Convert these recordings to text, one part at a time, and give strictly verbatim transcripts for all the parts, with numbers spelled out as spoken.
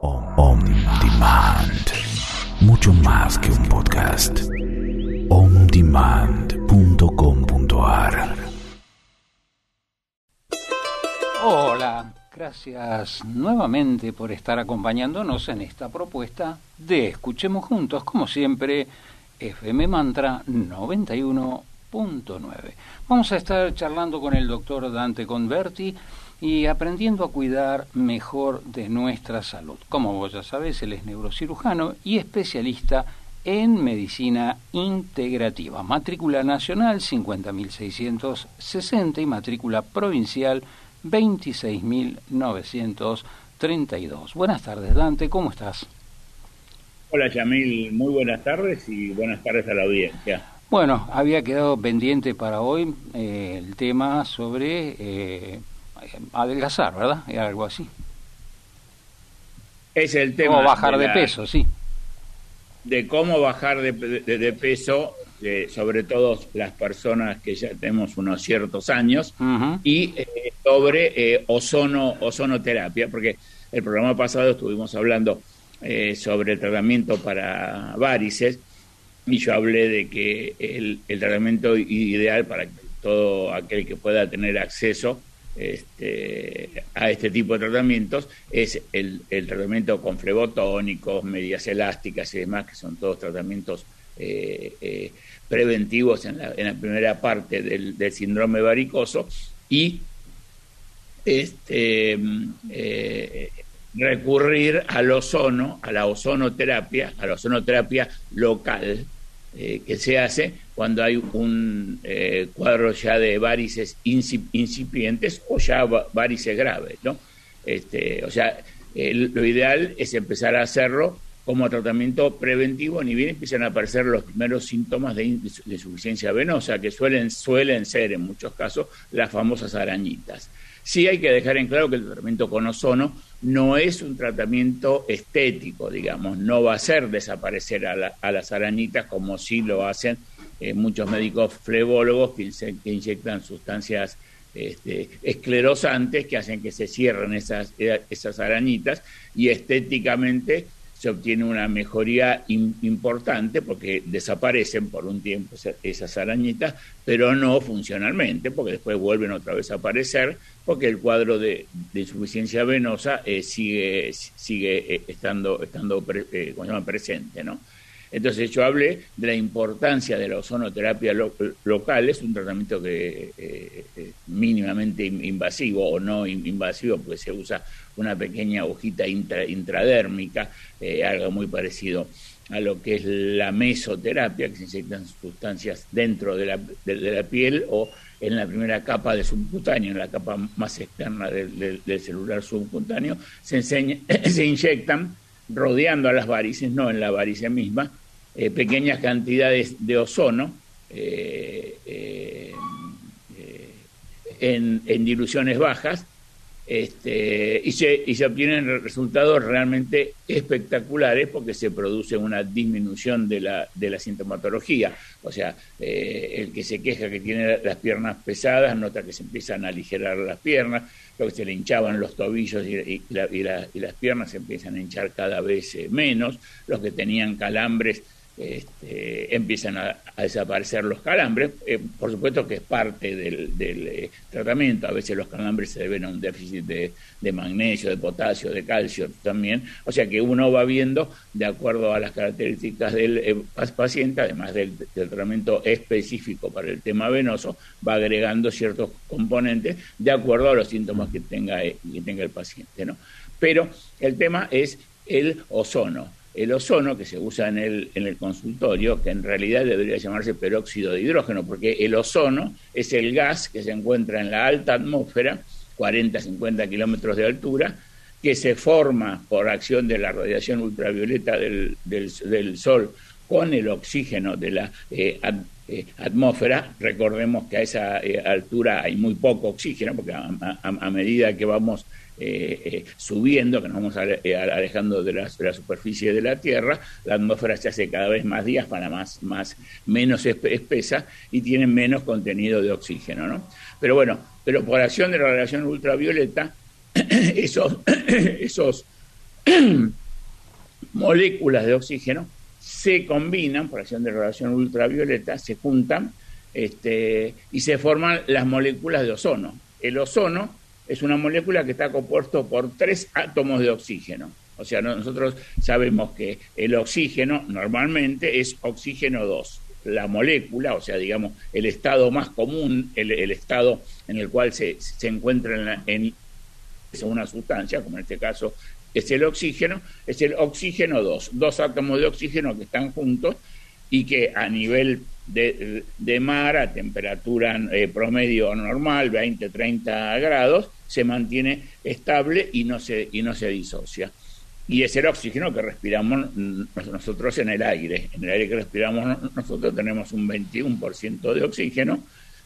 On Demand. Mucho más que un podcast. on demand punto com punto a r. Hola, gracias nuevamente por estar acompañándonos en esta propuesta de Escuchemos Juntos, como siempre, F M Mantra noventa y uno punto nueve. Vamos a estar charlando con el doctor Dante Converti y aprendiendo a cuidar mejor de nuestra salud. Como vos ya sabés, él es neurocirujano y especialista en medicina integrativa. Matrícula nacional cincuenta mil seiscientos sesenta y matrícula provincial veintiséis mil novecientos treinta y dos. Buenas tardes, Dante, ¿cómo estás? Hola, Yamil, muy buenas tardes y buenas tardes a la audiencia. Bueno, había quedado pendiente para hoy eh, el tema sobre eh, adelgazar, ¿verdad? Algo así. Es el tema. Cómo bajar de, de la, peso, sí. De cómo bajar de, de, de peso, eh, sobre todo las personas que ya tenemos unos ciertos años, uh-huh. y eh, sobre eh, ozono, ozonoterapia, porque el programa pasado estuvimos hablando eh, sobre el tratamiento para varices, y yo hablé de que el, el tratamiento ideal para todo aquel que pueda tener acceso Este, a este tipo de tratamientos es el, el tratamiento con flebotónicos, medias elásticas y demás, que son todos tratamientos eh, eh, preventivos en la, en la primera parte del, del síndrome varicoso, y este, eh, recurrir al ozono, a la ozonoterapia, a la ozonoterapia local, eh, que se hace cuando hay un eh, cuadro ya de varices incipientes o ya varices graves, ¿no? Este, o sea, el, lo ideal es empezar a hacerlo como tratamiento preventivo, ni bien empiezan a aparecer los primeros síntomas de, de insuficiencia venosa, que suelen, suelen ser en muchos casos las famosas arañitas. Sí hay que dejar en claro que el tratamiento con ozono no es un tratamiento estético, digamos, no va a hacer desaparecer a, la, a las arañitas como sí lo hacen eh, muchos médicos flebólogos que, inse- que inyectan sustancias este, esclerosantes que hacen que se cierren esas, esas arañitas, y estéticamente se obtiene una mejoría in, importante porque desaparecen por un tiempo esas arañitas, pero no funcionalmente, porque después vuelven otra vez a aparecer, porque el cuadro de, de insuficiencia venosa eh, sigue sigue eh, estando estando pre, eh, ¿cómo se llama? presente, ¿no? Entonces yo hablé de la importancia de la ozonoterapia lo, local. Es un tratamiento que eh, es mínimamente invasivo o no invasivo, porque se usa una pequeña hojita intra, intradérmica, eh, algo muy parecido a lo que es la mesoterapia, que se inyectan sustancias dentro de la, de, de la piel o en la primera capa de subcutáneo, en la capa más externa del, del, del celular subcutáneo, se, enseña, se inyectan rodeando a las varices, no en la varice misma, eh, pequeñas cantidades de ozono eh, eh, eh, en, en diluciones bajas, este, y, se, y se obtienen resultados realmente espectaculares porque se produce una disminución de la, de la sintomatología. O sea, eh, el que se queja que tiene las piernas pesadas nota que se empiezan a aligerar las piernas, lo que se le hinchaban los tobillos y, y, la, y, la, y las piernas se empiezan a hinchar cada vez eh, menos, los que tenían calambres Este, empiezan a, a desaparecer los calambres. Eh, por supuesto que es parte del, del eh, tratamiento. A veces los calambres se deben a un déficit de, de magnesio, de potasio, de calcio también. O sea que uno va viendo de acuerdo a las características del eh, paciente, además del, del tratamiento específico para el tema venoso, va agregando ciertos componentes de acuerdo a los síntomas que tenga, eh, que tenga el paciente, ¿no? Pero el tema es el ozono. El ozono que se usa en el, en el consultorio, que en realidad debería llamarse peróxido de hidrógeno, porque el ozono es el gas que se encuentra en la alta atmósfera, cuarenta a cincuenta kilómetros de altura, que se forma por acción de la radiación ultravioleta del, del, del sol con el oxígeno de la eh, at, eh, atmósfera. Recordemos que a esa eh, altura hay muy poco oxígeno, porque a, a, a medida que vamos Eh, eh, subiendo, que nos vamos ale, eh, alejando de la, de la superficie de la Tierra, la atmósfera se hace cada vez más diáfana, más, más, menos espesa y tiene menos contenido de oxígeno, ¿no? Pero bueno, pero por acción de la radiación ultravioleta, esos, esos moléculas de oxígeno se combinan por acción de radiación ultravioleta, se juntan este, y se forman las moléculas de ozono. El ozono es una molécula que está compuesto por tres átomos de oxígeno. O sea, nosotros sabemos que el oxígeno normalmente es oxígeno dos. La molécula, o sea, digamos, el estado más común, el, el estado en el cual se, se encuentra en, la, en una sustancia, como en este caso es el oxígeno, es el oxígeno dos. Dos átomos de oxígeno que están juntos y que a nivel de, de mar, a temperatura eh, promedio normal, veinte, treinta grados, se mantiene estable y no se, y no se disocia. Y es el oxígeno que respiramos nosotros en el aire. En el aire que respiramos nosotros tenemos un veintiuno por ciento de oxígeno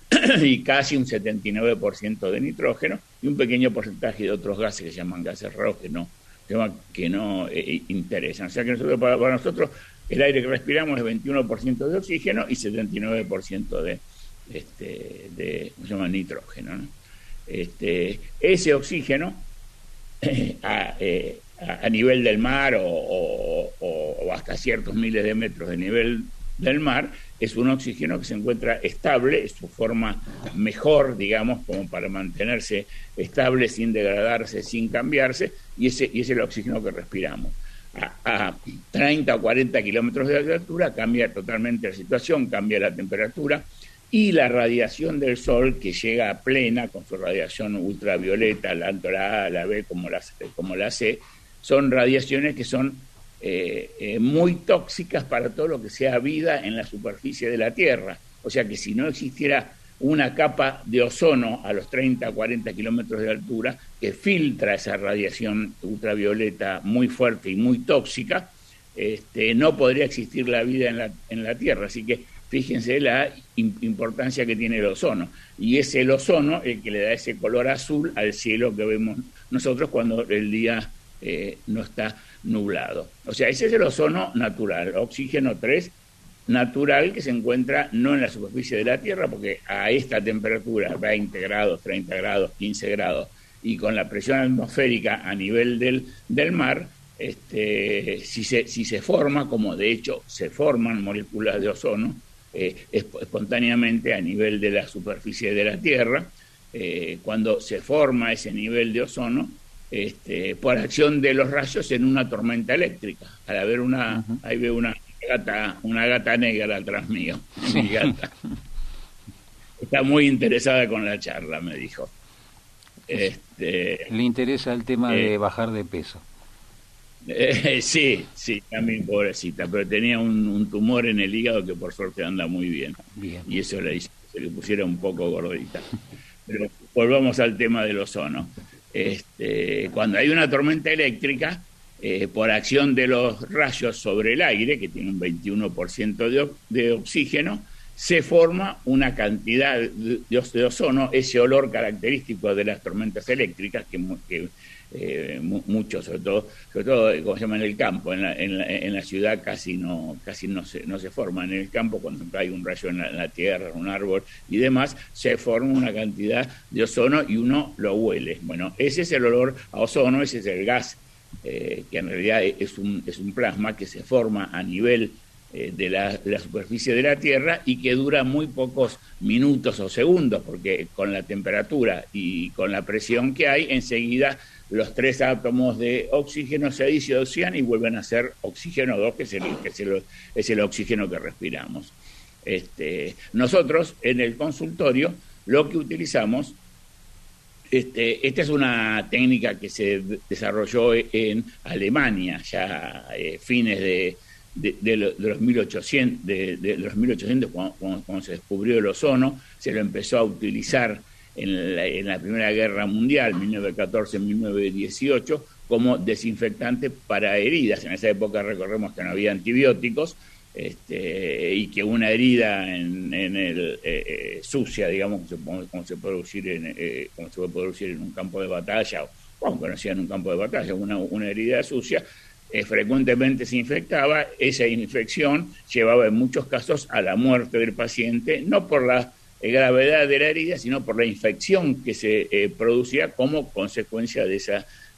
y casi un setenta y nueve por ciento de nitrógeno y un pequeño porcentaje de otros gases que se llaman gases rojos que no, que no eh, interesan. O sea que nosotros, para, para nosotros el aire que respiramos es veintiuno por ciento de oxígeno y setenta y nueve por ciento de, este, de ¿cómo se llama? Nitrógeno, ¿no? Este, ese oxígeno eh, a, eh, a nivel del mar o, o, o hasta ciertos miles de metros de nivel del mar, es un oxígeno que se encuentra estable, es su forma mejor, digamos, como para mantenerse estable sin degradarse, sin cambiarse, y ese y es el oxígeno que respiramos. A, a treinta o cuarenta kilómetros de altura cambia totalmente la situación, cambia la temperatura, y la radiación del Sol, que llega a plena con su radiación ultravioleta, tanto la A, la B como la, como la C, son radiaciones que son eh, eh, muy tóxicas para todo lo que sea vida en la superficie de la Tierra. O sea que si no existiera una capa de ozono a los treinta, cuarenta kilómetros de altura que filtra esa radiación ultravioleta muy fuerte y muy tóxica, este, no podría existir la vida en la, en la Tierra. Así que fíjense la importancia que tiene el ozono. Y es el ozono el que le da ese color azul al cielo que vemos nosotros cuando el día eh, no está nublado. O sea, ese es el ozono natural, oxígeno tres, natural, que se encuentra no en la superficie de la Tierra, porque a esta temperatura, veinte grados, treinta grados, quince grados, y con la presión atmosférica a nivel del, del mar, este, si, se, si se forma, como de hecho se forman moléculas de ozono, Eh, espontáneamente a nivel de la superficie de la Tierra, eh, cuando se forma ese nivel de ozono, este, por acción de los rayos en una tormenta eléctrica. Al haber una, uh-huh. ahí veo una gata, una gata negra atrás mío, mi gata. Está muy interesada con la charla, me dijo. Este, Le interesa el tema eh, de bajar de peso. Eh, sí, sí, también pobrecita, pero tenía un, un tumor en el hígado que por suerte anda muy bien, bien. Y eso le hizo que se le pusiera un poco gordita. Pero volvamos al tema del ozono. Este, cuando hay una tormenta eléctrica, eh, por acción de los rayos sobre el aire, que tiene un veintiuno por ciento de, de oxígeno, se forma una cantidad de, de ozono, ese olor característico de las tormentas eléctricas que, que Eh, mucho, sobre todo, sobre todo, como se llama, en el campo, en la, en la, en la ciudad casi no casi no se, no se forma. En el campo, cuando hay un rayo en la, en la tierra, un árbol y demás, se forma una cantidad de ozono y uno lo huele. Bueno, ese es el olor a ozono, ese es el gas, eh, que en realidad es un, es un plasma que se forma a nivel eh, de, la, de la superficie de la Tierra y que dura muy pocos minutos o segundos, porque con la temperatura y con la presión que hay, enseguida los tres átomos de oxígeno se disocian y vuelven a ser oxígeno dos, que es el, que es el, es el oxígeno que respiramos. Este, nosotros, en el consultorio, lo que utilizamos, este, esta es una técnica que se desarrolló en Alemania, ya eh, fines de, de, de, de los mil ochocientos, de, de los mil ochocientos cuando, cuando, cuando se descubrió el ozono, se lo empezó a utilizar En la, en la Primera Guerra Mundial, mil novecientos catorce a mil novecientos dieciocho, como desinfectante para heridas. En esa época recordemos que no había antibióticos, este, y que una herida en, en el, eh, eh, sucia, digamos, como, como, se puede producir en, eh, como se puede producir en un campo de batalla, o aunque no sea en un campo de batalla, una, una herida sucia, eh, frecuentemente se infectaba. Esa infección llevaba en muchos casos a la muerte del paciente, no por la gravedad de la herida, sino por la infección que se eh, producía como consecuencia de esa,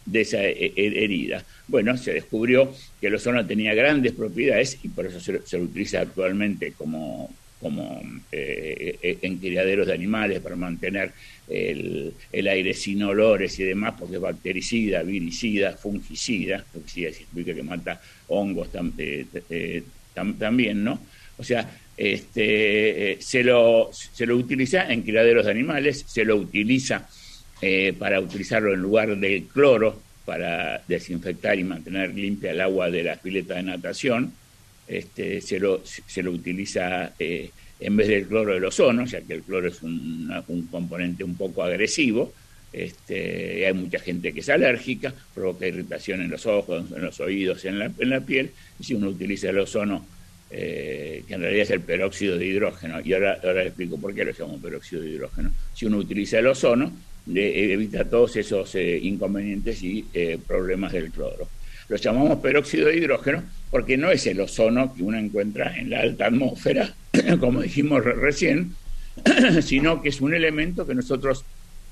de esa herida. Bueno, se descubrió que el ozono tenía grandes propiedades y por eso se, se lo utiliza actualmente como, como eh, en criaderos de animales para mantener el, el aire sin olores y demás, porque es bactericida, viricida, fungicida, fungicida significa que mata hongos tam, eh, eh, tam, también, ¿no? O sea, este, eh, se, lo, se lo utiliza en criaderos de animales, se lo utiliza eh, para utilizarlo en lugar del cloro, para desinfectar y mantener limpia el agua de las piletas de natación. Este, se, lo, se lo utiliza eh, en vez del cloro del ozono, ya que el cloro es un, un componente un poco agresivo. Este, hay mucha gente que es alérgica, provoca irritación en los ojos, en los oídos, en la, en la piel. Y si uno utiliza el ozono, eh, que en realidad es el peróxido de hidrógeno, y ahora, ahora le explico por qué lo llamamos peróxido de hidrógeno. Si uno utiliza el ozono, le evita todos esos eh, inconvenientes y eh, problemas del cloro. Lo llamamos peróxido de hidrógeno porque no es el ozono que uno encuentra en la alta atmósfera, como dijimos re recién, sino que es un elemento que nosotros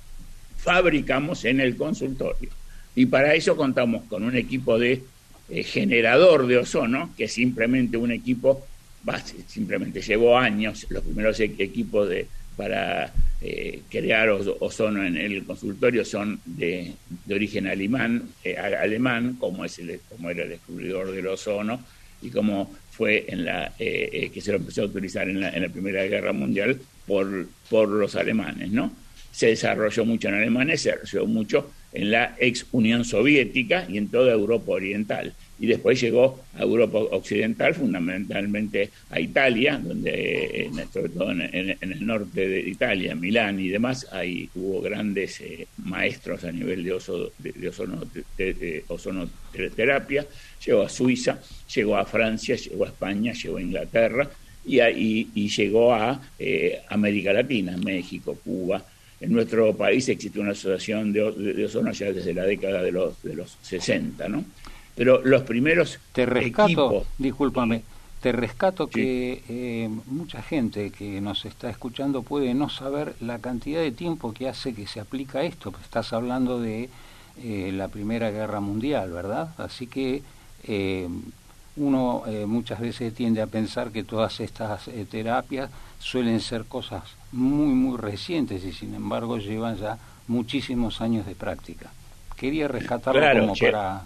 fabricamos en el consultorio. Y para eso contamos con un equipo de eh, generador de ozono, que es simplemente un equipo, bah, simplemente llevó años, los primeros e equipos de para eh, crear ozono en el consultorio son de, de origen alemán, eh, alemán como, es el, como era el descubridor del ozono y como fue en la eh, eh, que se lo empezó a utilizar en la, en la Primera Guerra Mundial por, por los alemanes, ¿no? Se desarrolló mucho en Alemania, se desarrolló mucho en la ex Unión Soviética y en toda Europa Oriental. Y después llegó a Europa Occidental, fundamentalmente a Italia, donde, sobre todo en, en, en el norte de Italia, Milán y demás, ahí hubo grandes eh, maestros a nivel de, oso, de, de, ozono, de, de ozonoterapia. Llegó a Suiza, llegó a Francia, llegó a España, llegó a Inglaterra y, a, y, y llegó a eh, América Latina, México, Cuba. En nuestro país existe una asociación de, de, de ozono ya desde la década de los, de los sesenta, ¿no? Pero los primeros te rescato, equipos... discúlpame, te rescato sí. que eh, mucha gente que nos está escuchando puede no saber la cantidad de tiempo que hace que se aplica esto. Estás hablando de eh, la Primera Guerra Mundial, ¿verdad? Así que eh, uno eh, muchas veces tiende a pensar que todas estas eh, terapias suelen ser cosas muy, muy recientes y sin embargo llevan ya muchísimos años de práctica. Quería rescatarlo claro, como che. para...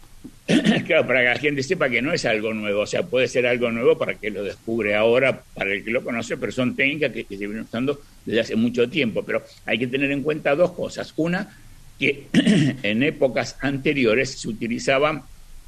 Claro, para que la gente sepa que no es algo nuevo, o sea, puede ser algo nuevo para que lo descubre ahora, para el que lo conoce, pero son técnicas que, que se vienen usando desde hace mucho tiempo. Pero hay que tener en cuenta dos cosas. Una, que en épocas anteriores se utilizaban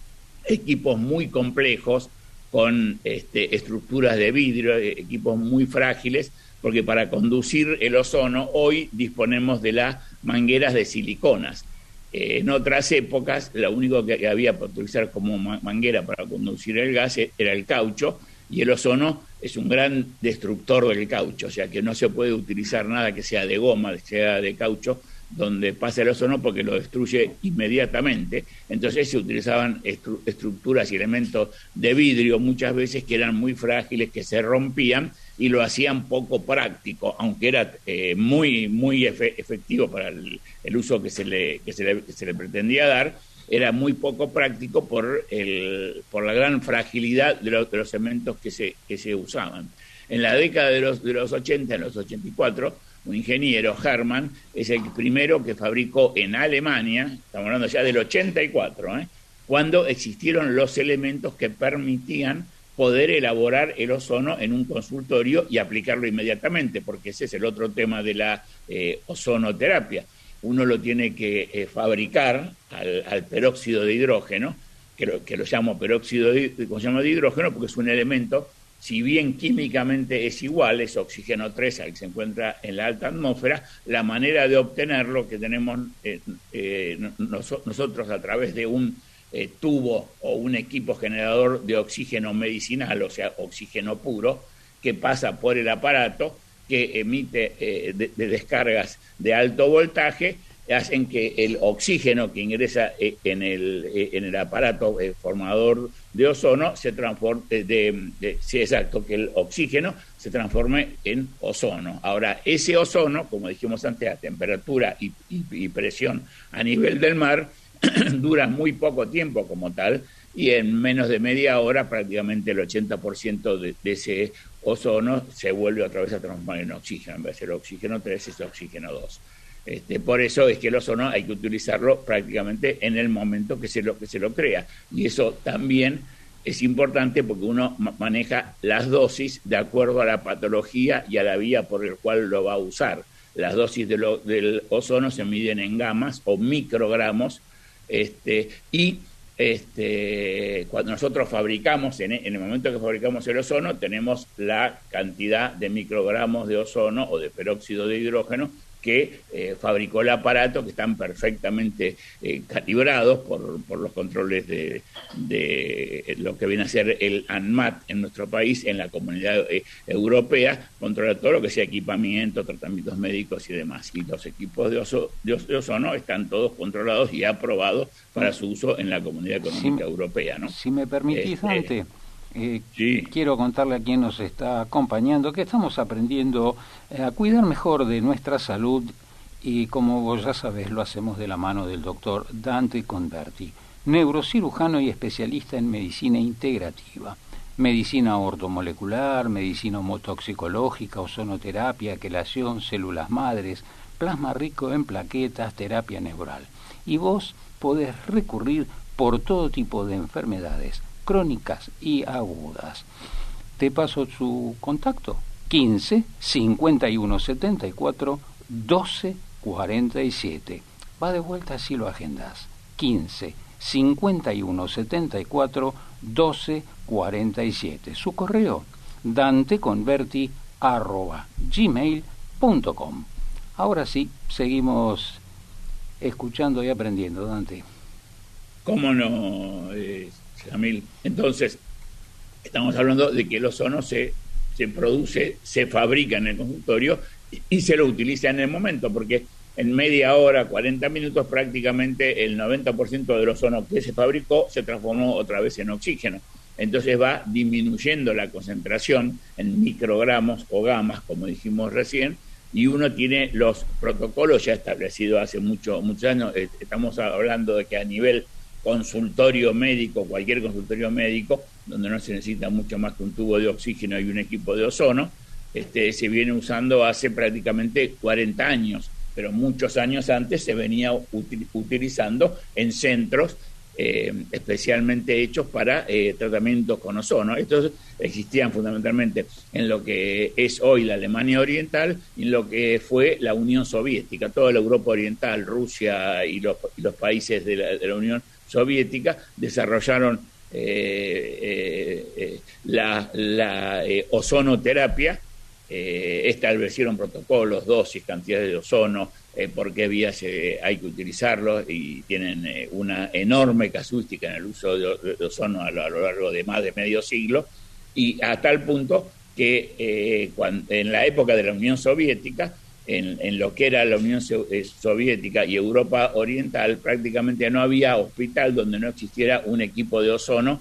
equipos muy complejos con este, estructuras de vidrio, equipos muy frágiles, porque para conducir el ozono hoy disponemos de las mangueras de siliconas. En otras épocas, lo único que había para utilizar como manguera para conducir el gas era el caucho, y el ozono es un gran destructor del caucho, o sea que no se puede utilizar nada que sea de goma, que sea de caucho, donde pasa el ozono porque lo destruye inmediatamente. Entonces se utilizaban estru estructuras y elementos de vidrio muchas veces que eran muy frágiles, que se rompían, y lo hacían poco práctico, aunque era eh, muy muy efe efectivo para el, el uso que se le que se le, que se le pretendía dar. Era muy poco práctico por el por la gran fragilidad de los, de los elementos que se que se usaban. En la década de los de los ochenta, en los ochenta y cuatro, un ingeniero, Hermann, es el primero que fabricó en Alemania, estamos hablando ya del ochenta y cuatro, ¿eh? cuando existieron los elementos que permitían poder elaborar el ozono en un consultorio y aplicarlo inmediatamente, porque ese es el otro tema de la eh, ozonoterapia. Uno lo tiene que eh, fabricar al, al peróxido de hidrógeno, que lo, que lo llamo peróxido de, ¿cómo se llama? de hidrógeno, porque es un elemento, si bien químicamente es igual, es oxígeno tres al que se encuentra en la alta atmósfera, la manera de obtenerlo que tenemos eh, eh, nos, nosotros a través de un Eh, tubo o un equipo generador de oxígeno medicinal, o sea, oxígeno puro, que pasa por el aparato, que emite eh, de, de descargas de alto voltaje, hacen que el oxígeno que ingresa eh, en, el, eh, en el aparato eh, formador de ozono se transforme, eh, de, de, sí, exacto, que el oxígeno se transforme en ozono. Ahora, ese ozono, como dijimos antes, a temperatura y, y, y presión a nivel del mar, dura muy poco tiempo como tal, y en menos de media hora prácticamente el ochenta por ciento de, de ese ozono se vuelve otra vez a transformar en oxígeno. En vez de ser oxígeno tres es oxígeno dos. Este, por eso es que el ozono hay que utilizarlo prácticamente en el momento que se lo, que se lo crea. Y eso también es importante porque uno ma- maneja las dosis de acuerdo a la patología y a la vía por el cual lo va a usar. Las dosis de lo, del ozono se miden en gamas o microgramos, este, y este, cuando nosotros fabricamos, en, en el momento que fabricamos el ozono, tenemos la cantidad de microgramos de ozono o de peróxido de hidrógeno que eh, fabricó el aparato, que están perfectamente eh, calibrados por, por los controles de, de lo que viene a ser el ANMAT en nuestro país, en la comunidad eh, europea, controla todo lo que sea equipamiento, tratamientos médicos y demás. Y los equipos de, oso, de, de ozono están todos controlados y aprobados para su uso en la comunidad económica si, europea, ¿no? Si me permitís, este, Dante, Eh, sí. quiero contarle a quien nos está acompañando que estamos aprendiendo eh, a cuidar mejor de nuestra salud, y como vos ya sabés, lo hacemos de la mano del doctor Dante Converti, neurocirujano y especialista en medicina integrativa, medicina ortomolecular, medicina homotoxicológica, ozonoterapia, quelación, células madres, plasma rico en plaquetas, terapia neural. Y vos podés recurrir por todo tipo de enfermedades crónicas y agudas. Te paso su contacto: quince, cincuenta y uno, setenta y cuatro, doce, cuarenta y siete. Va de vuelta si lo agendas. quince, cincuenta y uno, setenta y cuatro, doce, cuarenta y siete. Su correo: danteconverti arroba gmail punto com. Ahora sí, seguimos escuchando y aprendiendo, Dante. ¿Cómo no, eh, Jamil? Entonces, estamos hablando de que el ozono se, se produce, se fabrica en el consultorio y, y se lo utiliza en el momento, porque en media hora, cuarenta minutos, prácticamente el noventa por ciento del ozono que se fabricó se transformó otra vez en oxígeno. Entonces va disminuyendo la concentración en microgramos o gamas, como dijimos recién, y uno tiene los protocolos ya establecidos hace mucho, muchos años. Estamos hablando de que a nivel consultorio médico, cualquier consultorio médico, donde no se necesita mucho más que un tubo de oxígeno y un equipo de ozono, este, se viene usando hace prácticamente cuarenta años, pero muchos años antes se venía util, utilizando en centros eh, especialmente hechos para eh, tratamientos con ozono. Estos existían fundamentalmente en lo que es hoy la Alemania Oriental y en lo que fue la Unión Soviética. Toda la Europa Oriental, Rusia y los, y los países de la, de la Unión Soviética desarrollaron eh, eh, eh, la, la eh, ozonoterapia, eh, establecieron protocolos, dosis, cantidades de ozono, eh, por qué vías eh, hay que utilizarlos, y tienen eh, una enorme casuística en el uso de, de ozono a lo, a lo largo de más de medio siglo, y a tal punto que eh, cuando, en la época de la Unión Soviética, En, en lo que era la Unión Soviética y Europa Oriental, prácticamente no había hospital donde no existiera un equipo de ozono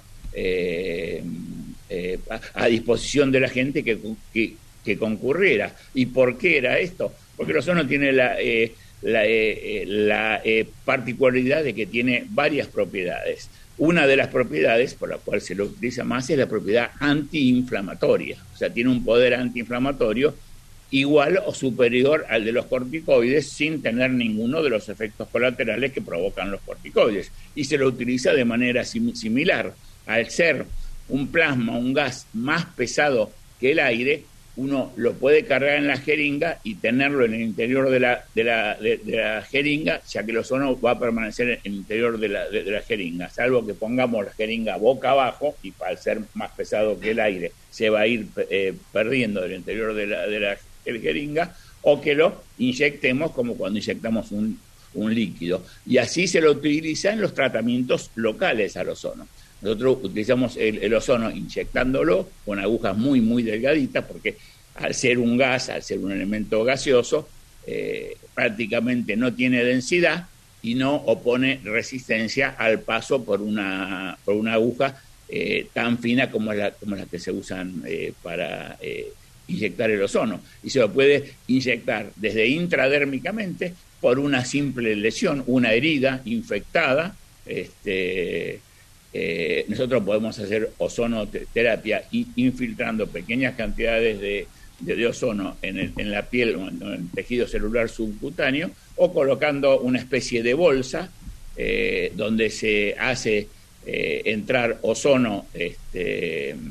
eh, eh, a, a disposición de la gente que, que, que concurriera. ¿Y por qué era esto? Porque el ozono tiene la, eh, la, eh, la eh, particularidad de que tiene varias propiedades. Una de las propiedades por la cual se lo utiliza más es la propiedad antiinflamatoria. O sea, tiene un poder antiinflamatorio igual o superior al de los corticoides, sin tener ninguno de los efectos colaterales que provocan los corticoides. Y se lo utiliza de manera sim- similar. Al ser un plasma, un gas más pesado que el aire, uno lo puede cargar en la jeringa y tenerlo en el interior de la, de la, de, de la jeringa, ya que el ozono va a permanecer en el interior de la, de, de la jeringa, salvo que pongamos la jeringa boca abajo, y al ser más pesado que el aire se va a ir eh, perdiendo del interior de la, de la el jeringa, o que lo inyectemos como cuando inyectamos un, un líquido. Y así se lo utiliza en los tratamientos locales al ozono. Nosotros utilizamos el, el ozono inyectándolo con agujas muy, muy delgaditas, porque al ser un gas, al ser un elemento gaseoso, eh, prácticamente no tiene densidad y no opone resistencia al paso por una, por una aguja eh, tan fina como la, como las que se usan eh, para Eh, inyectar el ozono, y se lo puede inyectar desde intradérmicamente, por una simple lesión, una herida infectada. Este, eh, nosotros podemos hacer ozonoterapia infiltrando pequeñas cantidades de, de, de ozono en, el, en la piel o en el tejido celular subcutáneo, o colocando una especie de bolsa eh, donde se hace eh, entrar ozono este, eh,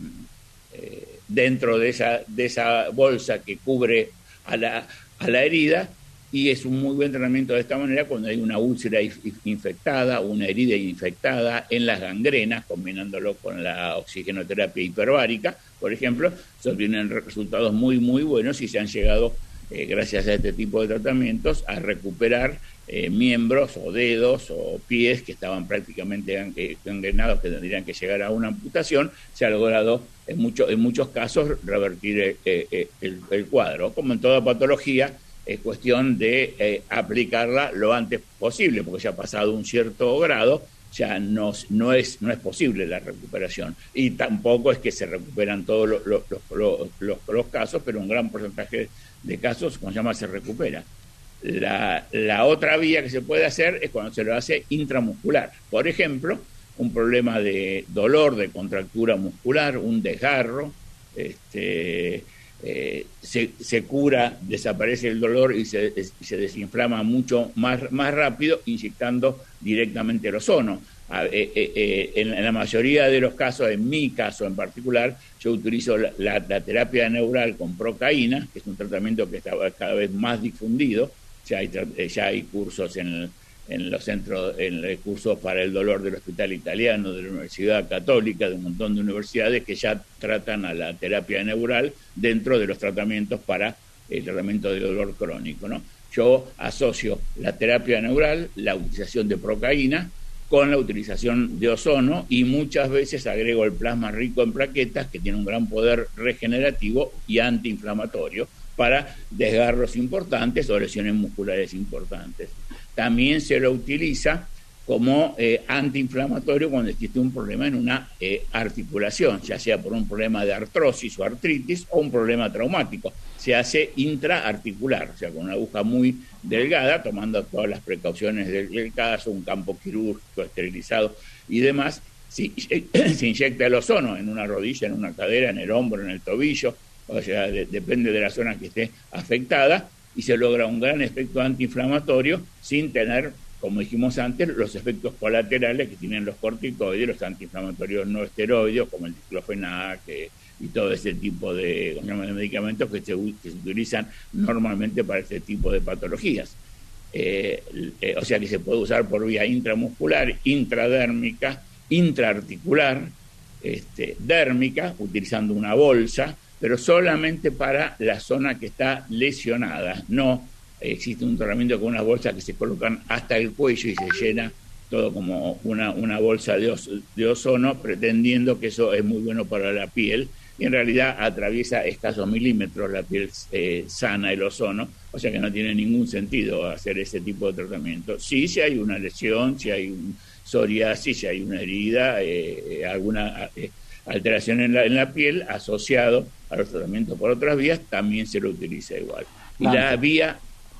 dentro de esa, de esa bolsa que cubre a la, a la herida, y es un muy buen tratamiento de esta manera cuando hay una úlcera infectada, una herida infectada, en las gangrenas, combinándolo con la oxigenoterapia hiperbárica, por ejemplo. Se obtienen resultados muy, muy buenos y se han llegado, eh, gracias a este tipo de tratamientos, a recuperar eh, miembros o dedos o pies que estaban prácticamente gangrenados, que tendrían que llegar a una amputación. Se ha logrado en, mucho, en muchos casos revertir eh, eh, el, el cuadro. Como en toda patología, es cuestión de eh, aplicarla lo antes posible, porque ya ha pasado un cierto grado, ya no, no, es, no es posible la recuperación. Y tampoco es que se recuperan todos los, los, los, los, los casos, pero un gran porcentaje de casos, como se llama, se recupera. La, la otra vía que se puede hacer es cuando se lo hace intramuscular. Por ejemplo, un problema de dolor, de contractura muscular, un desgarro, este... Eh, se, se cura, desaparece el dolor y se, se desinflama mucho más, más rápido inyectando directamente el ozono. Eh, eh, eh, en, en la mayoría de los casos, en mi caso en particular, yo utilizo la, la, la terapia neural con procaína, que es un tratamiento que está cada vez más difundido. Ya hay, ya hay cursos en el, en los centros, en los cursos para el dolor del Hospital Italiano, de la Universidad Católica, de un montón de universidades que ya tratan a la terapia neural dentro de los tratamientos para el tratamiento del dolor crónico, ¿no? Yo asocio la terapia neural, la utilización de procaína, con la utilización de ozono, y muchas veces agrego el plasma rico en plaquetas, que tiene un gran poder regenerativo y antiinflamatorio para desgarros importantes o lesiones musculares importantes. También se lo utiliza como eh, antiinflamatorio cuando existe un problema en una eh, articulación, ya sea por un problema de artrosis o artritis o un problema traumático. Se hace intraarticular, o sea, con una aguja muy delgada, tomando todas las precauciones del, del caso, un campo quirúrgico esterilizado y demás. Si, se inyecta el ozono en una rodilla, en una cadera, en el hombro, en el tobillo, o sea, de, depende de la zona que esté afectada, y se logra un gran efecto antiinflamatorio sin tener, como dijimos antes, los efectos colaterales que tienen los corticoides, los antiinflamatorios no esteroideos, como el diclofenac eh, y todo ese tipo de, de medicamentos que se, que se utilizan normalmente para este tipo de patologías. Eh, eh, o sea que se puede usar por vía intramuscular, intradérmica, intraarticular, este, dérmica, utilizando una bolsa, pero solamente para la zona que está lesionada. No existe un tratamiento con unas bolsas que se colocan hasta el cuello y se llena todo como una, una bolsa de, os, de ozono, pretendiendo que eso es muy bueno para la piel, y en realidad atraviesa escasos milímetros la piel eh, sana, el ozono, o sea que no tiene ningún sentido hacer ese tipo de tratamiento. Sí, si hay una lesión, si hay un psoriasis, si hay una herida, eh, alguna... Eh, alteración en la, en la piel asociado a los tratamientos por otras vías, también se lo utiliza igual. Y Dante, la vía...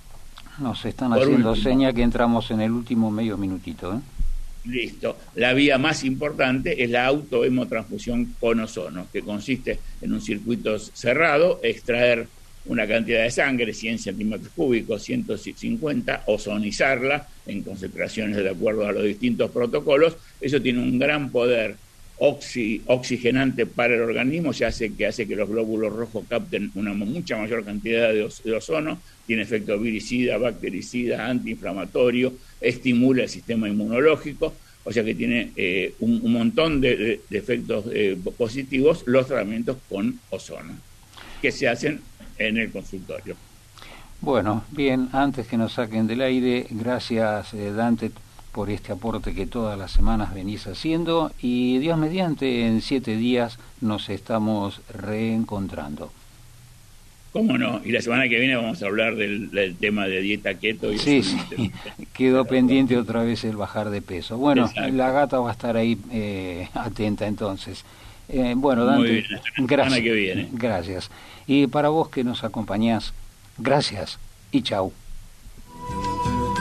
Nos están haciendo último, seña que entramos en el último medio minutito, ¿eh? Listo. La vía más importante es la autohemotransfusión con ozono, que consiste en un circuito cerrado, extraer una cantidad de sangre, cien centímetros cúbicos, ciento cincuenta, ozonizarla en concentraciones de acuerdo a los distintos protocolos. Eso tiene un gran poder Oxi, oxigenante para el organismo, ya hace que hace que los glóbulos rojos capten una mucha mayor cantidad de, os, de ozono, tiene efecto viricida, bactericida, antiinflamatorio, estimula el sistema inmunológico, o sea que tiene eh, un, un montón de, de, de efectos eh, positivos los tratamientos con ozono, que se hacen en el consultorio. Bueno, bien, antes que nos saquen del aire, gracias eh, Dante por este aporte que todas las semanas venís haciendo, y Dios mediante, en siete días nos estamos reencontrando. ¿Cómo no? Y la semana que viene vamos a hablar del, del tema de dieta keto. Y sí, sí. Quedó pendiente otra vez el bajar de peso. Bueno, exacto. La gata va a estar ahí eh, atenta entonces. Eh, bueno, Dante, muy bien, la gracias. Que viene. Gracias. Y para vos que nos acompañás, gracias y chau.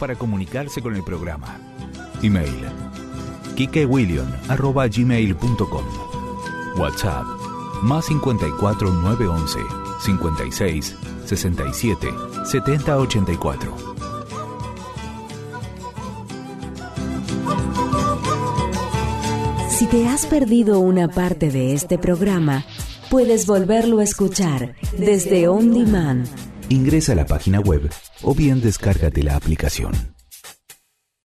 para comunicarse con el programa. Email kikewilliam arroba gmail punto com. WhatsApp más cincuenta y cuatro nueve once cincuenta y seis sesenta y siete setenta ochenta y cuatro. Si te has perdido una parte de este programa, puedes volverlo a escuchar desde On Demand. Ingresa a la página web o bien descárgate la aplicación.